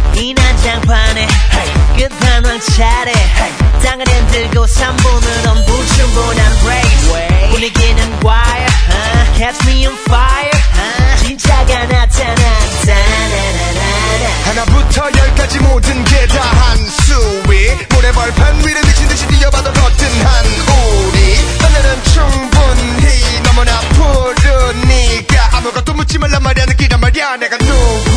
이 난장판에 끝판왕 차례 땅을 흔들고 3분은 엄부충분한 race 분위기는 wire catch me on fire 진짜가 나타난다 하나부터 열까지 모든 게 다 한수위 모래벌판 위를 미친듯이 뛰어봐도 거뜬한 우리 오늘은 충분히 너무나 푸르니까 아무것도 묻지 말란 말이야 느끼란 말이야 내가 누구